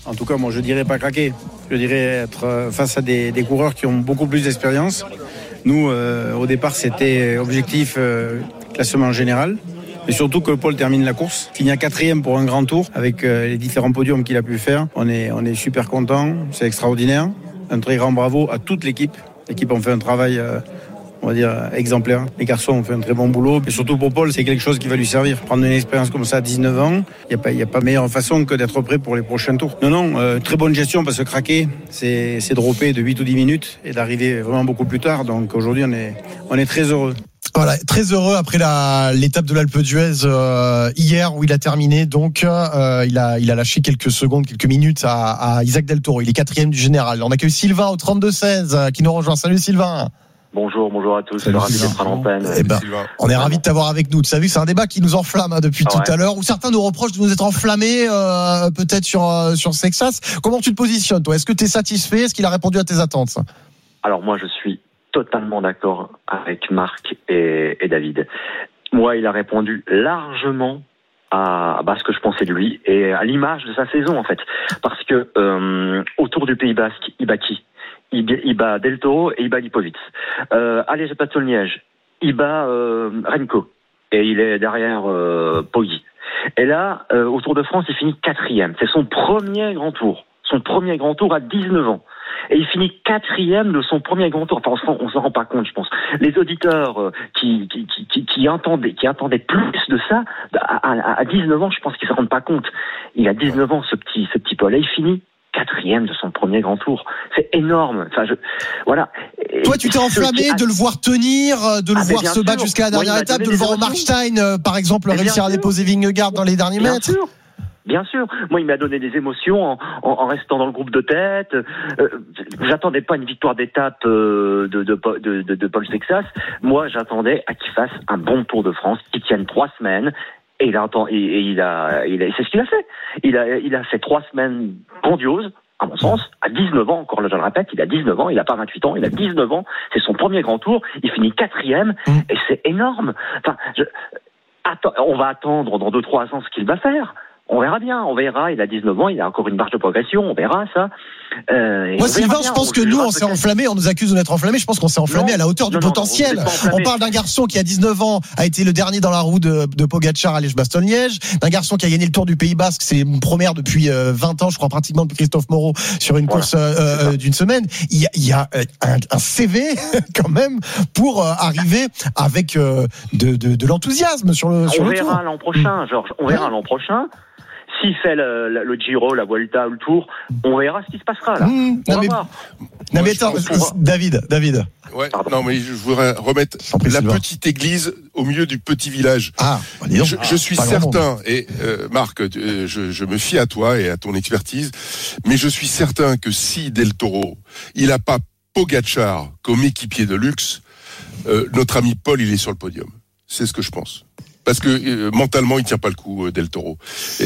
En tout cas, moi, je dirais pas craquer. Je dirais être face à des coureurs qui ont beaucoup plus d'expérience. Nous, au départ, c'était objectif classement général. Et surtout que Paul termine la course, finit à 4e pour un grand tour avec les différents podiums qu'il a pu faire. On est super content, c'est extraordinaire. Un très grand bravo à toute l'équipe. L'équipe a fait un travail, on va dire, exemplaire. Les garçons ont fait un très bon boulot. Et surtout pour Paul, c'est quelque chose qui va lui servir. Prendre une expérience comme ça à 19 ans, il n'y a pas meilleure façon que d'être prêt pour les prochains tours. Non, très bonne gestion parce que craquer, c'est dropper de 8 ou 10 minutes et d'arriver vraiment beaucoup plus tard. Donc aujourd'hui, on est très heureux. Voilà, très heureux après l'étape de l'Alpe d'Huez hier où il a terminé. Donc il a lâché quelques secondes, quelques minutes à Isaac Del Toro. Il est 4e du général. On accueille Sylvain au 32-16 qui nous rejoint. Salut Sylvain. Bonjour à tous. Salut, ravi d'être à l'antenne. On est ravis de t'avoir avec nous. Tu as vu, c'est un débat qui nous enflamme depuis tout à l'heure, où certains nous reprochent de nous être enflammés peut-être sur Sexas. Comment tu te positionnes, toi ? Est-ce que tu es satisfait ? Est-ce qu'il a répondu à tes attentes ? Alors moi, je suis totalement d'accord avec Marc et David. Moi, il a répondu largement à ce que je pensais de lui et à l'image de sa saison en fait. Parce que autour du Pays Basque, il bat qui ? Il bat Del Toro et il bat Lipovic. À Liège-Bastogne-Liège, il bat Remco et il est derrière Poggi. Et là, au Tour de France, il finit 4e. C'est son premier grand tour. Son premier grand tour à 19 ans. Et il finit 4e de son premier grand tour. Enfin, on s'en rend pas compte, je pense. Les auditeurs qui attendaient plus de ça, à 19 ans, je pense qu'ils se rendent pas compte. Il a 19 ans, ce petit Paul. Et il finit 4e de son premier grand tour. C'est énorme. Enfin, voilà. Toi, tu t'es enflammé de le voir tenir, de le voir se battre jusqu'à la dernière étape, de le voir au Markstein, par exemple, réussir à déposer Vingegaard dans les derniers mètres. Bien sûr. Moi, il m'a donné des émotions en restant dans le groupe de tête. J'attendais pas une victoire d'étape de Paul Sexas. Moi, j'attendais à qu'il fasse un bon Tour de France, qu'il tienne 3 semaines. Et c'est ce qu'il a fait. Il a fait 3 semaines grandioses, à mon sens, à 19 ans, encore là, je le répète, il a 19 ans, il a pas 28 ans, il a 19 ans, c'est son premier grand tour, il finit 4e, et c'est énorme. Enfin, on va attendre dans 2-3 ans ce qu'il va faire. On verra bien, il a 19 ans, il a encore une marge de progression, on verra ça. Moi, Sylvain, je pense que nous, on s'est enflammé, on nous accuse de n'être enflammé, je pense qu'on s'est enflammé à la hauteur du potentiel. On parle d'un garçon qui, à 19 ans, a été le dernier dans la roue de Pogacar à Liège-Bastogne-Liège, d'un garçon qui a gagné le Tour du Pays Basque, c'est une première depuis 20 ans, je crois pratiquement depuis Christophe Moreau, sur une course d'une semaine. Il y a un CV, quand même, pour arriver avec de l'enthousiasme sur le Tour. On verra l'an prochain, Georges, on verra l'an prochain. S'il fait le Giro, la Vuelta ou le Tour, on verra ce qui se passera là. On va voir. Non mais attends, David. Ouais, non mais je voudrais remettre la petite église au milieu du petit village. Je suis certain, et Marc, je me fie à toi et à ton expertise, mais je suis certain que si Del Toro, il n'a pas Pogacar comme équipier de luxe, notre ami Paul, il est sur le podium. C'est ce que je pense. Parce que mentalement, il tient pas le coup, Del Toro.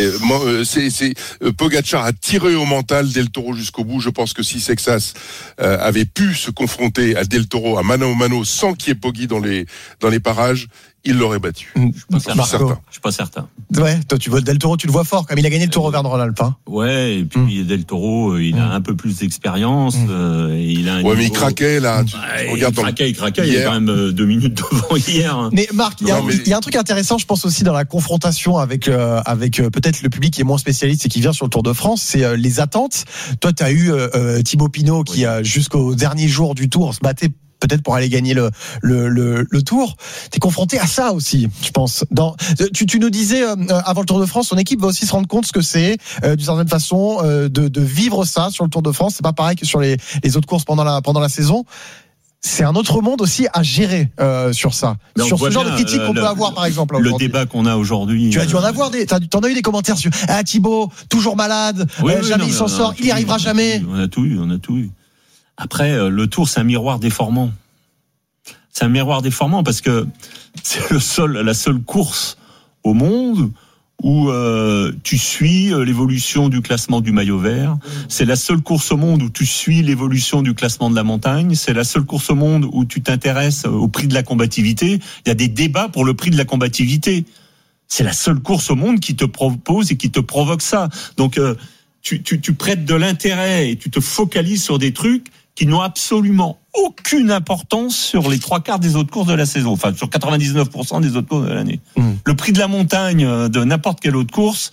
Pogacar a tiré au mental Del Toro jusqu'au bout. Je pense que si Sexas avait pu se confronter à Del Toro à mano à mano sans qu'il y ait Poggi dans les parages, il l'aurait battu. Je suis pas certain. Ouais, toi tu vois Del Toro, tu le vois fort, comme il a gagné le Tour Auvergne-Rhône-Alpes. Ouais, et puis Del Toro, il a un peu plus d'expérience. Il a mais il craquait là. Il craquait. Il est quand même 2 minutes devant hier. Mais Marc, il y a un truc intéressant, je pense aussi dans la confrontation avec peut-être le public qui est moins spécialiste et qui vient sur le Tour de France, c'est les attentes. Toi, tu as eu Thibaut Pinot qui jusqu'au dernier jour du Tour se battait peut-être pour aller gagner le Tour. T'es confronté à ça aussi, je pense. Tu nous disais avant le Tour de France, son équipe va aussi se rendre compte ce que c'est d'une certaine façon de vivre ça sur le Tour de France. C'est pas pareil que sur les autres courses pendant la saison. C'est un autre monde aussi à gérer sur ça. Mais sur ce genre de critique qu'on peut avoir, par exemple. Le débat qu'on a aujourd'hui. Tu as dû en avoir t'en as eu des commentaires sur Thibaut, toujours malade, jamais il s'en sort, il n'y arrivera jamais. On a tout eu. Après, le Tour, c'est un miroir déformant. C'est un miroir déformant parce que c'est la seule course au monde où tu suis l'évolution du classement du maillot vert. C'est la seule course au monde où tu suis l'évolution du classement de la montagne. C'est la seule course au monde où tu t'intéresses au prix de la combativité. Il y a des débats pour le prix de la combativité. C'est la seule course au monde qui te propose et qui te provoque ça. Donc tu prêtes de l'intérêt et tu te focalises sur des trucs qui n'ont absolument aucune importance sur les 3/4 des autres courses de la saison, enfin sur 99% des autres courses de l'année. Le prix de la montagne de n'importe quelle autre course,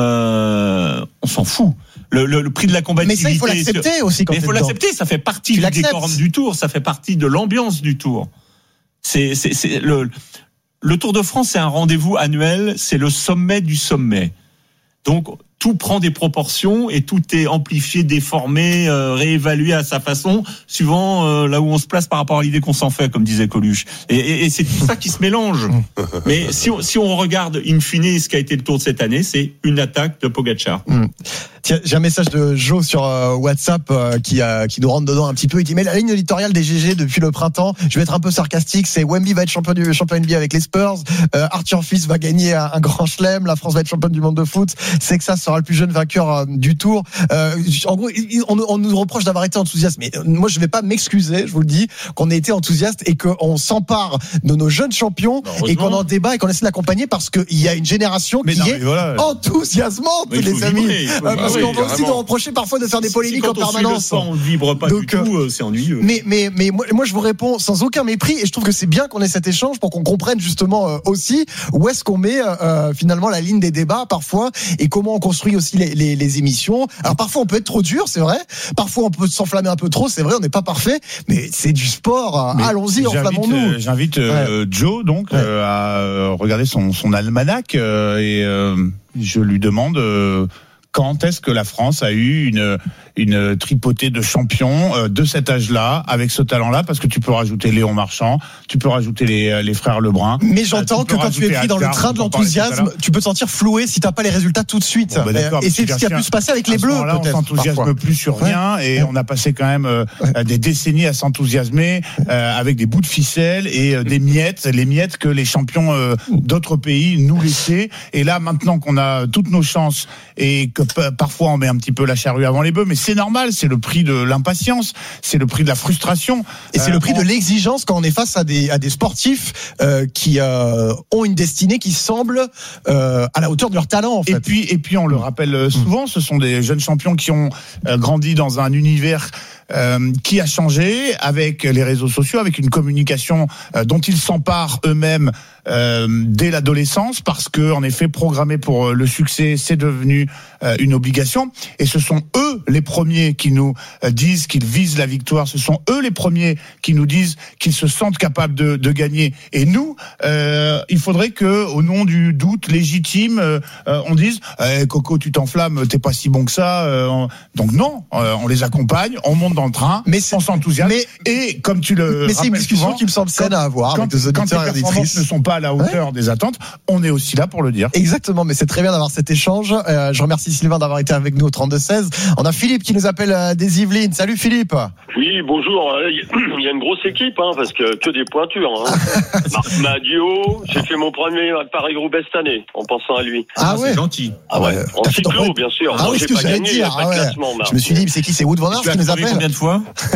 on s'en fout. Le prix de la combativité. Mais ça, il faut l'accepter aussi quand il faut l'accepter, ça fait partie du décorum du Tour, ça fait partie de l'ambiance du Tour. C'est le Tour de France, c'est un rendez-vous annuel, c'est le sommet du sommet. Donc tout prend des proportions et tout est amplifié, déformé, réévalué à sa façon, suivant là où on se place par rapport à l'idée qu'on s'en fait, comme disait Coluche. Et c'est tout ça qui se mélange. Mais si on regarde in fine ce qui a été le Tour de cette année, c'est une attaque de Pogačar. Tiens, j'ai un message de Joe sur WhatsApp qui nous rentre dedans un petit peu. Il dit mais la ligne éditoriale des GG depuis le printemps, je vais être un peu sarcastique, c'est Wemby va être champion NBA avec les Spurs, Arthur Fils va gagner un grand chelem, la France va être championne du monde de foot, Sexas sera le plus jeune vainqueur du Tour. En gros, on nous reproche d'avoir été enthousiaste, mais moi je vais pas m'excuser, je vous le dis, qu'on ait été enthousiaste et qu'on s'empare de nos jeunes champions et qu'on en débat et qu'on essaie de l'accompagner parce qu'il y a une génération qui est enthousiasmante, les amis. Parce qu'on va aussi nous reprocher parfois de faire des polémiques en permanence. On ne vibre pas du tout, c'est ennuyeux. Mais moi je vous réponds sans aucun mépris et je trouve que c'est bien qu'on ait cet échange pour qu'on comprenne justement aussi où est-ce qu'on met finalement la ligne des débats parfois et comment on construit aussi les émissions. Alors parfois on peut être trop dur, c'est vrai. Parfois on peut s'enflammer un peu trop, c'est vrai, on n'est pas parfait. Mais c'est du sport. Allons-y, enflammons-nous. J'invite Joe donc à regarder son almanach et je lui demande quand est-ce que la France a eu une tripotée de champions de cet âge-là, avec ce talent-là, parce que tu peux rajouter Léon Marchand, tu peux rajouter les frères Lebrun. Mais j'entends que quand tu es pris dans le train de l'enthousiasme, tu peux te sentir floué si t'as pas les résultats tout de suite. Bon, et c'est ce qui a pu se passer avec les Bleus. Là, on s'enthousiasme plus sur rien et on a passé quand même des décennies à s'enthousiasmer avec des bouts de ficelle et des miettes, les miettes que les champions d'autres pays nous laissaient. Et là, maintenant qu'on a toutes nos chances et que parfois on met un petit peu la charrue avant les bœufs, mais c'est normal, c'est le prix de l'impatience, c'est le prix de la frustration. Et c'est le prix de l'exigence quand on est face à des sportifs qui ont une destinée qui semble à la hauteur de leur talent en fait. Et puis on le rappelle souvent, ce sont des jeunes champions qui ont grandi dans un univers qui a changé avec les réseaux sociaux, avec une communication dont ils s'emparent eux-mêmes dès l'adolescence, parce que en effet programmer pour le succès c'est devenu une obligation, et ce sont eux les premiers qui nous disent qu'ils visent la victoire, ce sont eux les premiers qui nous disent qu'ils se sentent capables de gagner, et nous il faudrait que au nom du doute légitime on dise Coco tu t'enflammes, t'es pas si bon que ça, donc non, on les accompagne, on monte dans le train, on s'enthousiasme, et comme tu le mais c'est une discussion souvent, qui me semble saine à avoir avec des auditeurs et auditrices. Quand les performances ne sont pas à la hauteur des attentes, on est aussi là pour le dire. Exactement, mais c'est très bien d'avoir cet échange. Je remercie Sylvain d'avoir été avec nous au 32-16. On a Philippe qui nous appelle des Yvelines. Salut Philippe. Oui, bonjour. Il y a une grosse équipe, parce que des pointures. Marc Madio, j'ai fait mon premier Paris-Roubaix cette année, en pensant à lui. Ah ouais, c'est gentil. Ah ouais. En cyclo, bien sûr. Ah oui, ce que j'allais dire. Je me suis dit, c'est qui, c'est Wout van Aert qui nous appelle. Combien de fois?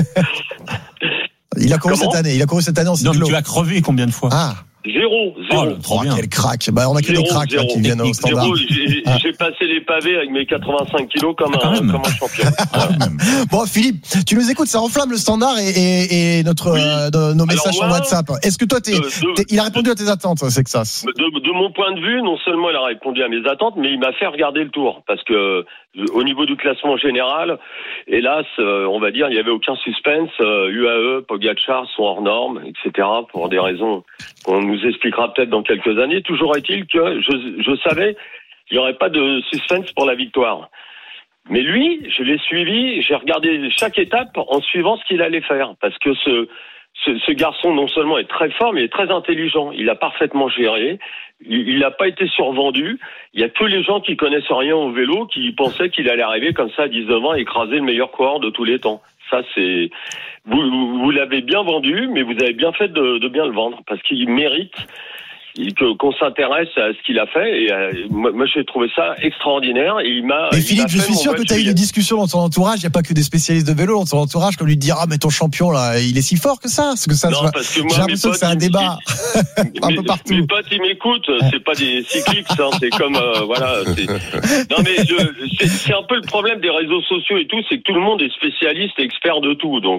Il a couru cette année. Il a couru cette année en cyclo. Non, mais tu as crevé combien de fois? Zéro. Trop bien. Quel crack. On a que des cracks là, qui viennent au standard. J'ai passé les pavés avec mes 85 kilos comme un champion. Bon, Philippe, tu nous écoutes, ça enflamme le standard et nos messages sur WhatsApp. Est-ce que toi, il a répondu à tes attentes, Sexas? De mon point de vue, non seulement il a répondu à mes attentes, mais il m'a fait regarder le Tour. Parce que, au niveau du classement général, hélas, on va dire, il n'y avait aucun suspense. UAE, Pogačar sont hors normes, etc. pour des raisons qu'on nous expliquera peut-être dans quelques années. Toujours est-il que je savais qu'il n'y aurait pas de suspense pour la victoire. Mais lui, je l'ai suivi, j'ai regardé chaque étape en suivant ce qu'il allait faire. Parce que ce garçon, non seulement est très fort, mais il est très intelligent. Il a parfaitement géré. Il n'a pas été survendu. Il y a que les gens qui connaissent rien au vélo qui pensaient qu'il allait arriver comme ça à 19 ans et écraser le meilleur coureur de tous les temps. Ça, c'est... Vous l'avez bien vendu, mais vous avez bien fait de bien le vendre, parce qu'il mérite qu'on s'intéresse à ce qu'il a fait. Et moi, j'ai trouvé ça extraordinaire. Et il m'a. Et Philippe, je suis sûr que tu as eu des discussions dans ton entourage. Il n'y a pas que des spécialistes de vélo dans ton entourage comme lui dire mais ton champion là, il est si fort que ça. Parce que ça, non, parce que moi, j'ai l'impression que c'est un débat un peu partout. Mes potes, ils m'écoutent. C'est pas des cycliques, hein. C'est comme voilà. Non mais c'est un peu le problème des réseaux sociaux et tout, c'est que tout le monde est spécialiste et expert de tout. Donc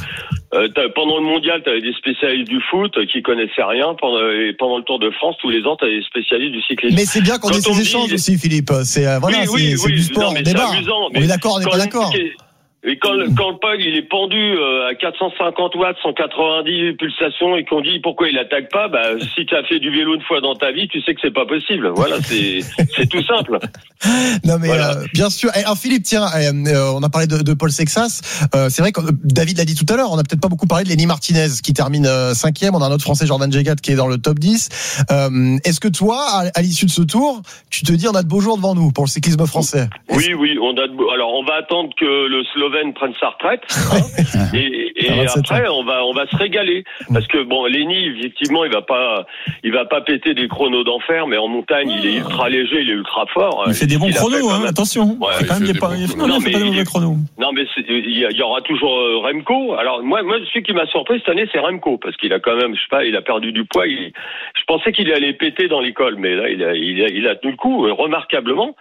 pendant le mondial, t'avais des spécialistes du foot qui connaissaient rien. Pendant le Tour de France, tous les ans, t'avais des spécialistes du cyclisme. Mais c'est bien qu'on ait ces échanges aussi, Philippe. C'est voilà, c'est du sport, on débat. On est d'accord, on n'est pas d'accord. Et quand le Paul il est pendu à 450 watts, 190 pulsations et qu'on dit pourquoi il attaque pas, si tu as fait du vélo une fois dans ta vie, tu sais que c'est pas possible. Voilà, c'est tout simple. Non mais voilà. Bien sûr. Alors Philippe, tiens, on a parlé de Paul Sexas. C'est vrai que David l'a dit tout à l'heure, on n'a peut-être pas beaucoup parlé de Lenny Martinez qui termine 5e. On a un autre Français, Jordan Jegat, qui est dans le top 10. Est-ce que toi, à l'issue de ce tour, tu te dis on a de beaux jours devant nous pour le cyclisme français? Oui, alors on va attendre que le Slovène prenne sa retraite, hein, et après on va se régaler parce que bon, Lenny effectivement il va pas péter des chronos d'enfer, mais en montagne il est ultra léger, il est ultra fort. Il fait des bons chronos, hein, attention. Ouais, il fait pas des mauvais chronos. Non mais il y aura toujours Remco. Alors moi celui qui m'a surpris cette année c'est Remco parce qu'il a quand même il a perdu du poids. Je pensais qu'il allait péter dans l'école, mais là il a tenu le coup remarquablement.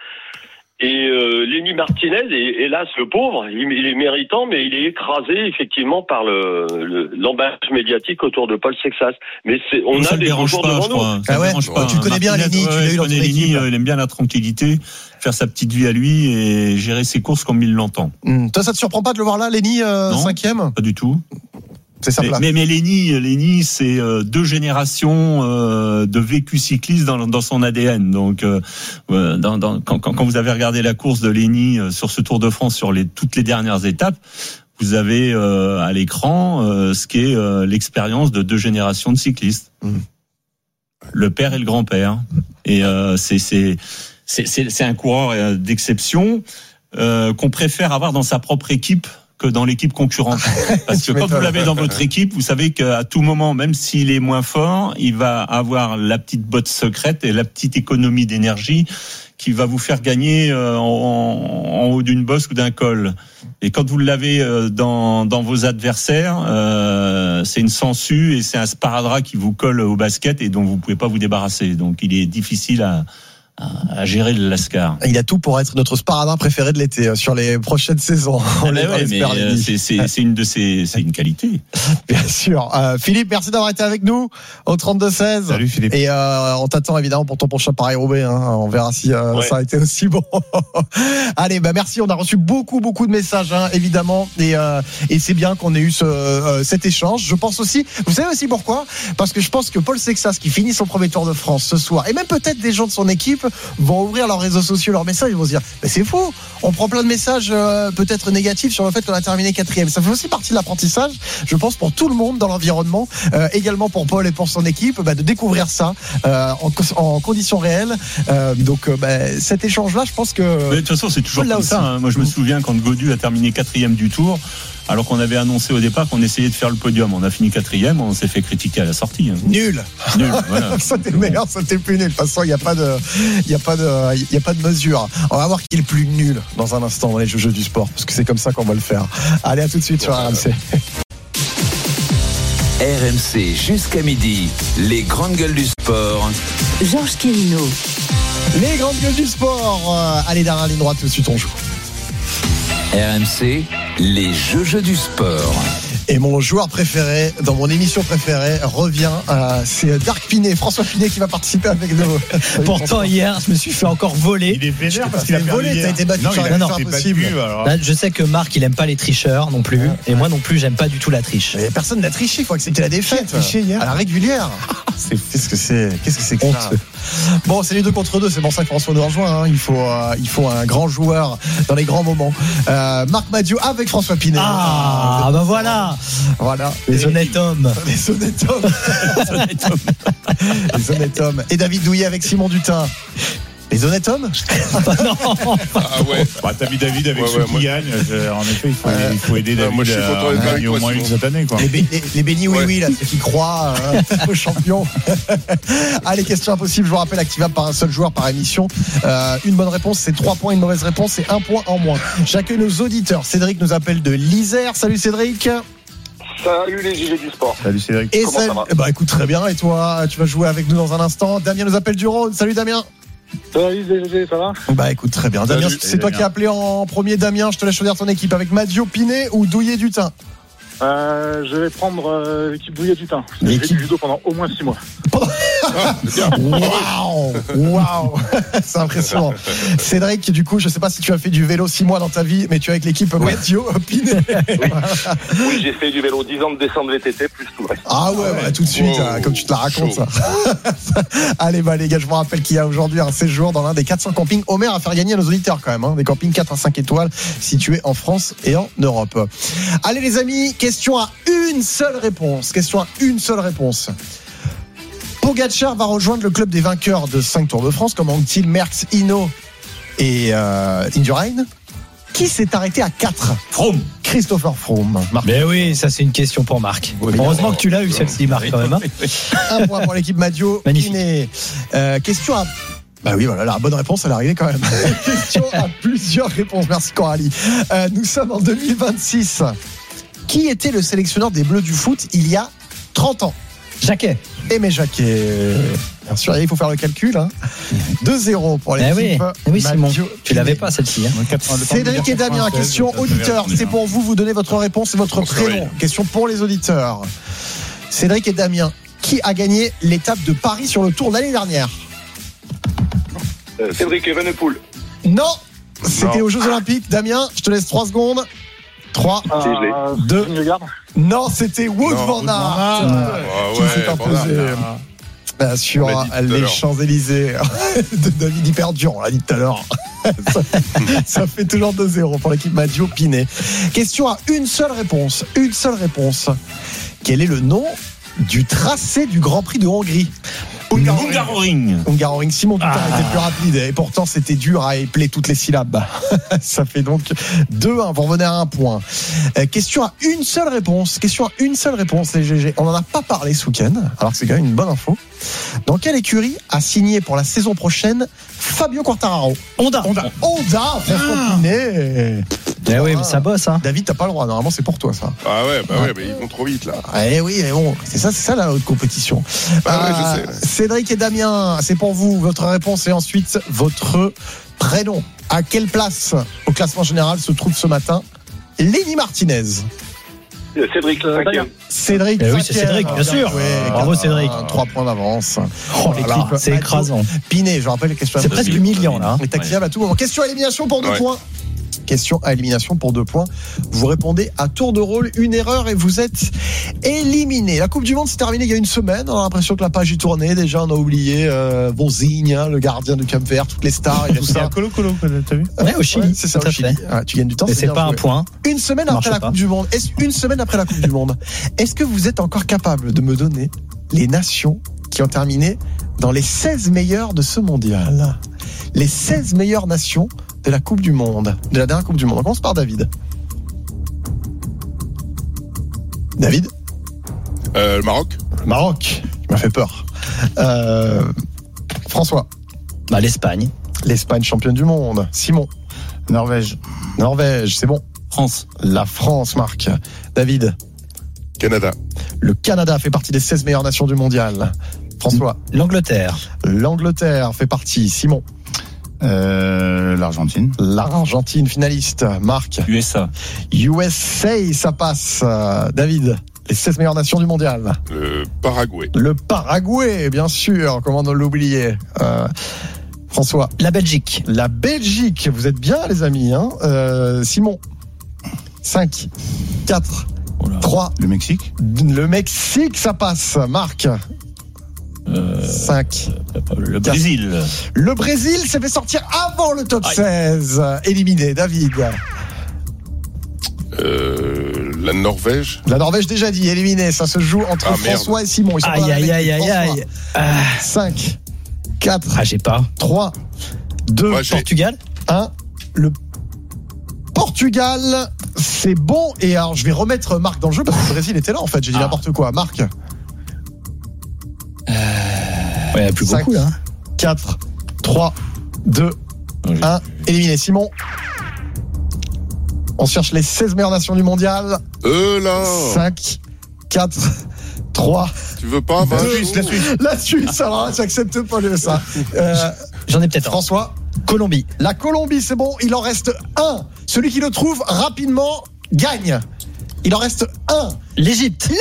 Et Lenny Martinez, hélas le pauvre, il est méritant, mais il est écrasé effectivement par l'emballage médiatique autour de Paul Sexas. Mais on a des jours devant nous. Ah ouais, tu le connais bien Lenny, tu l'as eu dans ton équipe. Il aime bien la tranquillité, faire sa petite vie à lui et gérer ses courses comme il l'entend. Toi, ça te surprend pas de le voir là, Lenny, 5e? Pas du tout. C'est ça. Mais Lenny, c'est 2 générations de vécu cycliste dans son ADN. Donc, quand vous avez regardé la course de Lenny sur ce Tour de France sur toutes les dernières étapes, vous avez à l'écran ce qu'est l'expérience de 2 générations de cyclistes, le père et le grand-père. Et c'est un coureur d'exception qu'on préfère avoir dans sa propre équipe que dans l'équipe concurrente. Parce que quand vous l'avez dans votre équipe, vous savez qu'à tout moment, même s'il est moins fort, il va avoir la petite botte secrète et la petite économie d'énergie qui va vous faire gagner en haut d'une bosse ou d'un col. Et quand vous l'avez dans vos adversaires, c'est une sangsue et c'est un sparadrap qui vous colle au basket et dont vous pouvez pas vous débarrasser. Donc il est difficile à gérer le Lascar. Il a tout pour être notre sparadrap préféré de l'été sur les prochaines saisons. C'est une qualité. Bien sûr. Philippe, merci d'avoir été avec nous au 32-16. Salut Philippe. Et on t'attend évidemment pour ton prochain Paris-Roubaix. On verra si ça a été aussi bon. Allez, merci. On a reçu beaucoup de messages, évidemment, et c'est bien qu'on ait eu cet échange. Je pense aussi. Vous savez aussi pourquoi? Parce que je pense que Paul Sexas, qui finit son premier Tour de France ce soir, et même peut-être des gens de son équipe vont ouvrir leurs réseaux sociaux, leurs messages, ils vont se dire mais c'est faux, on prend plein de messages peut-être négatifs sur le fait qu'on a terminé 4e. Ça fait aussi partie de l'apprentissage, je pense, pour tout le monde dans l'environnement, également pour Paul et pour son équipe, de découvrir ça en conditions réelles. Donc cet échange-là, je pense que mais de toute façon c'est toujours comme ça. Moi je me souviens quand Gaudu a terminé 4e du Tour, alors qu'on avait annoncé au départ qu'on essayait de faire le podium. On a fini 4e, on s'est fait critiquer à la sortie. Nul. Voilà. Ça t'es meilleur, ça t'es plus nul. De toute façon, il n'y a pas de mesure. On va voir qui est le plus nul dans un instant dans les jeux du sport, parce que c'est comme ça qu'on va le faire. Allez, à tout de suite sur RMC. RMC jusqu'à midi, les grandes gueules du sport. Georges Quirino. Les grandes gueules du sport. Allez, derrière la ligne droite, tout de suite on joue. RMC, les jeux du sport. Et mon joueur préféré, dans mon émission préférée, revient. C'est Dark Pinet, François Pinet qui va participer avec nous. Pourtant, hier, je me suis fait encore voler. Il est vénère parce qu'il a volé. T'as été battu sur non, impossible. Là, je sais que Marc, il aime pas les tricheurs non plus. Et moi non plus, j'aime pas du tout la triche. Mais personne n'a triché, il faut accepter la défaite. Triché hier à la régulière. Qu'est-ce que c'est que ça? Bon, c'est les 2 contre 2, c'est pour ça que François nous rejoint. Il faut un grand joueur dans les grands moments. Marc Madiot avec François Pinet. Voilà. Les honnêtes hommes. Les honnêtes hommes. Les honnêtes hommes. Et David Douillet avec Simon Dutin. Les honnêtes hommes? Ah ouais. Bah, t'as mis David avec ceux qui gagnent. En effet, il faut aider David moi, je suis content d'être à avec gagner au toi, moins une Simon. cette année, quoi. Les bénis oui, là, ceux qui croient aux champions. Allez, question impossible. Je vous rappelle, activable par un seul joueur par émission. Une bonne réponse, c'est 3 points. Une mauvaise réponse, c'est 1 point en moins. J'accueille nos auditeurs. Cédric nous appelle de l'Isère. Salut Cédric. Salut les GG du sport. Salut Cédric. Et Comment ça va? Bah écoute, très bien. Et toi, tu vas jouer avec nous dans un instant. Damien nous appelle du Rhône. Salut Damien. Salut les GG, ça va? Bah écoute, très bien. Damien, c'est toi qui as appelé en premier. Damien, je te laisse choisir ton équipe avec Madio, Pinet ou Douillet Dutin. Je vais prendre l'équipe Douillet Dutin. J'ai fait du judo pendant au moins 6 mois. Waouh, c'est impressionnant. Cédric, du coup, je sais pas si tu as fait du vélo 6 mois dans ta vie, mais tu es avec l'équipe Madio, Pinet. Oui, j'ai fait du vélo 10 ans de descente VTT plus tout le reste. Ah ouais, bah, tout de suite, comme tu te la racontes ça. Allez, bah les gars, je vous rappelle qu'il y a aujourd'hui un séjour dans l'un des 400 campings Homer à faire gagner à nos auditeurs quand même, hein, des campings 4 à 5 étoiles situés en France et en Europe. Allez les amis, question à une seule réponse. Pogacar va rejoindre le club des vainqueurs de 5 Tours de France comme Anquetil, Merckx, Hinault et Indurain. Qui s'est arrêté à 4? Froome. Christopher Froome. Mais oui, ça c'est une question pour Marc. Heureusement que tu l'as eu celle-ci, Marc, quand même. Hein. 1 point pour l'équipe Madio. Magnifique. Question à... Bah oui, voilà, la bonne réponse, elle est arrivée quand même. Question à plusieurs réponses. Merci Coralie. Nous sommes en 2026. Qui était le sélectionneur des Bleus du foot il y a 30 ans? Jacquet. Aimé Jacquet. Bien sûr, il faut faire le calcul. Hein. 2-0 pour l'équipe. Oui, Simon. Tu l'avais pas celle-ci. Hein. Cédric et Damien, question auditeur. C'est pour vous, vous donnez votre réponse et votre prénom. Question pour les auditeurs. Cédric et Damien, qui a gagné l'étape de Paris sur le Tour l'année dernière? Cédric Evenepoel. Non, c'était aux Jeux Olympiques. Damien, je te laisse 3 secondes. 3, 2, non, c'était Wout van Aert qui s'est imposé sur les Champs-Élysées de David Hyperdur, on l'a dit tout à l'heure. Ça fait toujours 2-0 pour l'équipe Madio Pinet. Question à une seule réponse. Quel est le nom du tracé du Grand Prix de Hongrie? Hungaroring. Simon Dutin était plus rapide et pourtant c'était dur à épeler toutes les syllabes. Ça fait donc 2-1. Vous revenez à 1 point. Question à une seule réponse, les GG. On n'en a pas parlé ce week-end, alors que c'est quand même une bonne info. Dans quelle écurie a signé pour la saison prochaine Fabio Quartararo? Honda, François Pinet. Oui, mais ça bosse, hein. David, t'as pas le droit. Normalement, c'est pour toi, ça. Ah ouais, mais ils vont trop vite, là. Oui, mais bon, c'est ça la haute compétition. Je sais. Cédric et Damien, c'est pour vous. Votre réponse et ensuite votre prénom. À quelle place au classement général se trouve ce matin Lenny Martinez? Cédric, 5e. Cédric, oui, c'est Cédric, bien sûr. Bravo Cédric. 3 points d'avance. C'est écrasant. Pinet, je rappelle les questions. C'est presque humiliant, là. C'est activable à tout moment. Question à élimination pour 2 points. Question à élimination pour 2 points. Vous répondez à tour de rôle, une erreur et vous êtes éliminé. La Coupe du Monde s'est terminée il y a une semaine. On a l'impression que la page est tournée. Déjà, on a oublié Bonzigne, le gardien du Cap Vert, toutes les stars et tout ça. Colo, t'as vu? Ouais, au Chili. C'est ça, au Chili. Tu gagnes du temps. Mais c'est pas un point. Une semaine après la Coupe du Monde. Est-ce que vous êtes encore capable de me donner les nations qui ont terminé dans les 16 meilleures de ce mondial? Les 16 meilleures nations de la Coupe du Monde, de la dernière Coupe du Monde. On commence par David. Le Maroc. Tu m'as fait peur. François. L'Espagne. L'Espagne championne du monde. Simon. Norvège, c'est bon. France. La France, Marc. David. Canada. Le Canada fait partie des 16 meilleures nations du mondial. François. L'Angleterre fait partie. Simon. L'Argentine, finaliste. Marc. USA, ça passe. David. Les 16 meilleures nations du mondial. Le Paraguay, bien sûr. Comment ne l'oublier? François. La Belgique, vous êtes bien les amis, hein. Simon. 5, 4, 3. Le Mexique, ça passe. Marc. 5. Le Brésil. Le Brésil s'est fait sortir avant le top 16. Éliminé. David. La Norvège. Déjà dit, éliminé. Ça se joue entre François et Simon. Ils sont aïe. 5, 4. Ah, j'ai pas. 3, 2, Portugal. 1. Le Portugal, c'est bon. Et alors, je vais remettre Marc dans le jeu parce que le Brésil était là, en fait. J'ai dit n'importe quoi. Marc. Ouais, il n'y a plus 5, beaucoup, là. 4, 3, 2, 1. Éliminé. Simon. On cherche les 16 meilleures nations du mondial. Là. 5, 4, 3. Tu veux pas, la Suisse, alors j'accepte pas ça. J'en ai peut-être un. François. Colombie. La Colombie, c'est bon. Il en reste un. Celui qui le trouve rapidement gagne. Il en reste un. L'Égypte.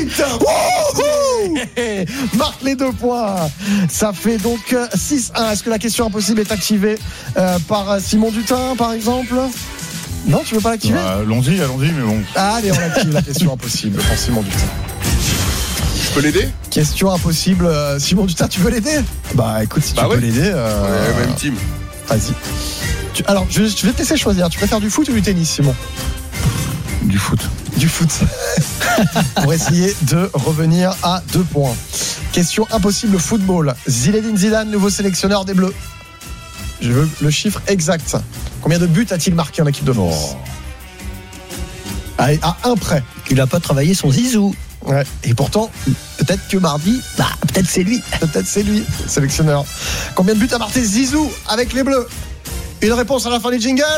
Marque les 2 points. Ça fait donc 6-1. Est-ce que la question impossible est activée par Simon Dutin, par exemple? Non, tu veux pas l'activer? Allons-y, mais bon. Allez, on active la question impossible pour Simon Dutin. Je peux l'aider? Question impossible. Simon Dutin, tu veux l'aider? Bah écoute, si tu peux l'aider. Même team. Vas-y. Alors, je vais te laisser choisir. Tu préfères du foot ou du tennis, Simon? Du foot. Pour essayer de revenir à 2 points. Question impossible football. Zinedine Zidane, nouveau sélectionneur des Bleus. Je veux le chiffre exact. Combien de buts a-t-il marqué en équipe de France? Allez, à 1 près. Il n'a pas travaillé son zizou. Ouais. Et pourtant, peut-être que mardi, peut-être c'est lui. Sélectionneur. Combien de buts a marqué Zizou avec les Bleus? Une réponse à la fin du jingle.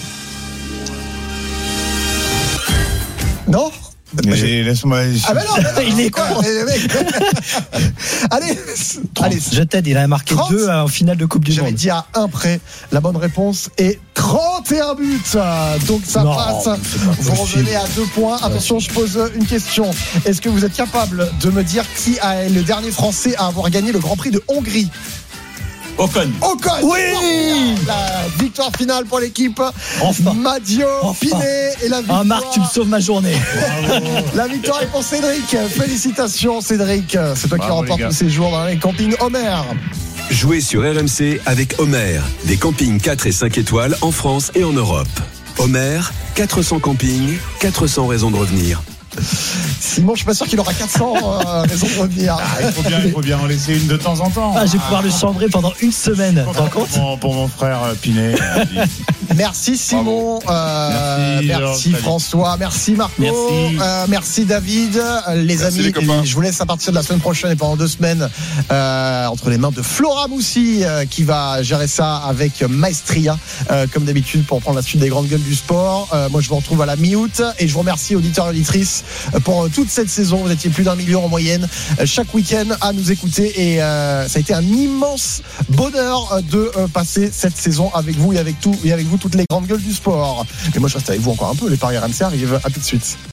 Non? Laisse-moi. Ah ben non, il est con. Allez, je t'aide, il a marqué 2 en finale de Coupe du Monde. J'avais dit à 1 près. La bonne réponse est 31 buts. Donc ça passe. Vous revenez à 2 points. Attention, je pose une question. Est-ce que vous êtes capable de me dire qui est le dernier Français à avoir gagné le Grand Prix de Hongrie? Ocon. Oui. La victoire finale pour l'équipe. Madio, Pinet et la victoire. Marc, tu me sauves ma journée. La victoire est pour Cédric. Félicitations Cédric. C'est toi qui remporte le séjour dans les campings Homer. Jouez sur RMC avec Homer. Des campings 4 et 5 étoiles en France et en Europe. Homer, 400 campings, 400 raisons de revenir. Simon, je suis pas sûr qu'il aura 400 raisons de revenir. Il faut bien en laisser une de temps en temps. Je vais pouvoir le chambrer pendant une semaine. Pour mon frère Pinet. Merci Simon, merci François, merci Marco, merci David. Les amis, je vous laisse à partir de la semaine prochaine et pendant 2 semaines entre les mains de Flora Moussi qui va gérer ça avec maestria comme d'habitude pour prendre la suite des grandes gueules du sport. Moi je vous retrouve à la mi-août et je vous remercie auditeurs et auditrices pour toute cette saison. Vous étiez plus d'1 million en moyenne chaque week-end à nous écouter et ça a été un immense bonheur de passer cette saison avec vous et avec vous toutes les grandes gueules du sport. Et moi je reste avec vous encore un peu. Les paris RMC arrivent. À tout de suite.